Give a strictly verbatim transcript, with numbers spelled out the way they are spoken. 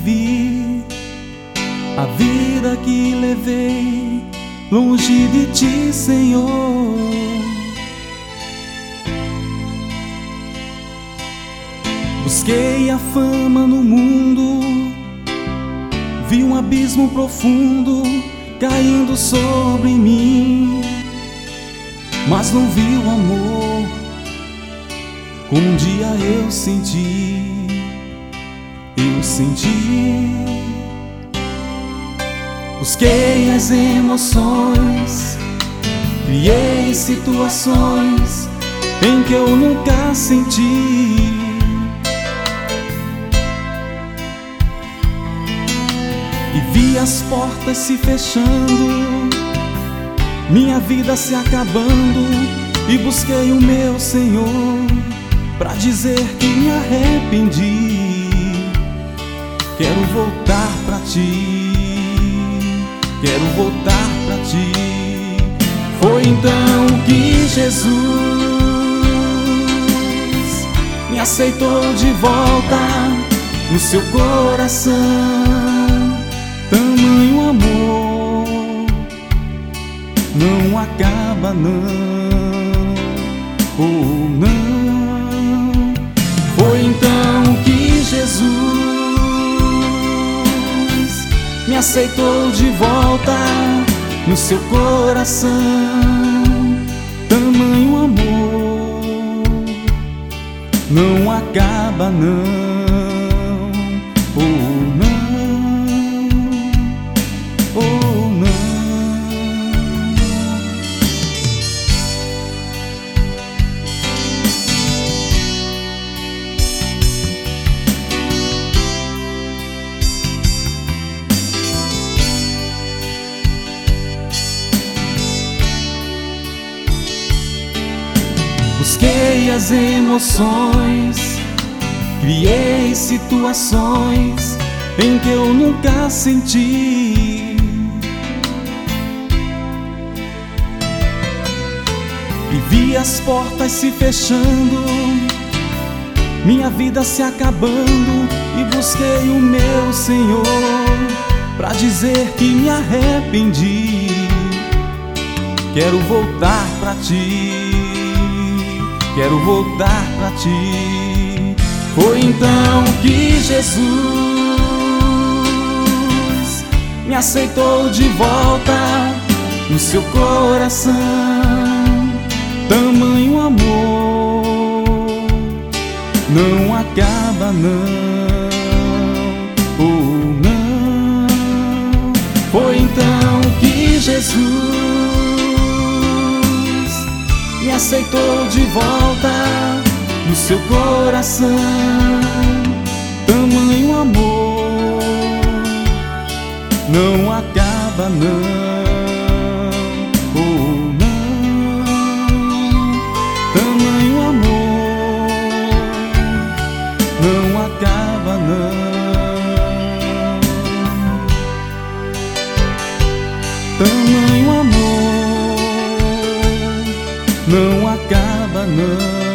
vivi, a vida que levei longe de ti, Senhor. Busquei a fama no mundo, vi um abismo profundo caindo sobre mim, mas não vi o amor como um dia eu senti. Eu senti. Busquei as emoções, criei situações em que eu nunca senti. E vi as portas se fechando, minha vida se acabando, e busquei o meu Senhor pra dizer que me arrependi. Quero voltar pra ti, quero voltar pra ti. Foi então que Jesus me aceitou de volta no seu coração. Tamanho amor não acaba não, ou não. Foi então que Jesus me aceitou de volta no seu coração. Tamanho amor não acaba não, ou não, ou não. Busquei as emoções, criei situações em que eu nunca senti. E vi as portas se fechando, minha vida se acabando, e busquei o meu Senhor pra dizer que me arrependi. Quero voltar pra ti, quero voltar pra ti. Foi então que Jesus me aceitou de volta no seu coração. Tamanho amor não acaba não, ou não. Foi então que Jesus me aceitou de volta no seu coração. Tamanho amor não acaba não, ou não. Tamanho amor não acaba não. Tamanho amor não acaba não.